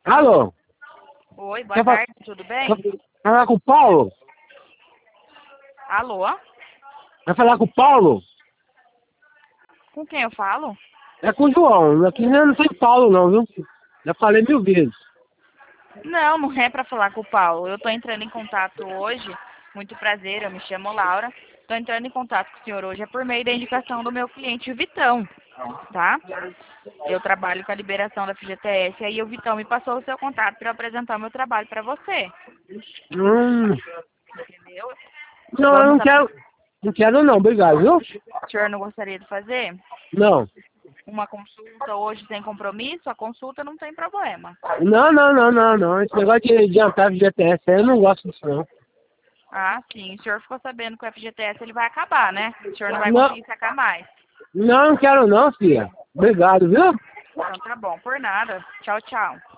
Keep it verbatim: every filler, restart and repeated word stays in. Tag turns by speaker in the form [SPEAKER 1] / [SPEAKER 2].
[SPEAKER 1] Alô?
[SPEAKER 2] Oi, boa
[SPEAKER 1] Quer fa-
[SPEAKER 2] tarde, tudo bem?
[SPEAKER 1] quer falar com o Paulo?
[SPEAKER 2] Alô?
[SPEAKER 1] Vai falar com o Paulo?
[SPEAKER 2] Com quem eu falo?
[SPEAKER 1] É com o João. Aqui não não tem Paulo não, viu? Já falei mil vezes.
[SPEAKER 2] Não, não é para falar com o Paulo. Eu estou entrando em contato hoje. Muito prazer, eu me chamo Laura. Estou entrando em contato com o senhor hoje é por meio da indicação do meu cliente, o Vitão, tá? Eu trabalho com a liberação da F G T S e aí o Vitão me passou o seu contato para apresentar o meu trabalho para você,
[SPEAKER 1] Hum,
[SPEAKER 2] entendeu?
[SPEAKER 1] não, eu
[SPEAKER 2] Vamos
[SPEAKER 1] não
[SPEAKER 2] a...
[SPEAKER 1] quero. Não quero não, obrigado, viu?
[SPEAKER 2] O senhor não gostaria de fazer
[SPEAKER 1] Não.
[SPEAKER 2] uma consulta hoje sem compromisso? A consulta não tem problema.
[SPEAKER 1] Não, não, não, não, não. Esse negócio de adiantar F G T S aí eu não gosto disso não.
[SPEAKER 2] Ah, sim. O senhor ficou sabendo que o F G T S ele vai acabar, né? O senhor não vai
[SPEAKER 1] Não,
[SPEAKER 2] conseguir sacar mais.
[SPEAKER 1] não, não quero não, filha. Obrigado, viu?
[SPEAKER 2] Então tá bom, por nada. Tchau, tchau.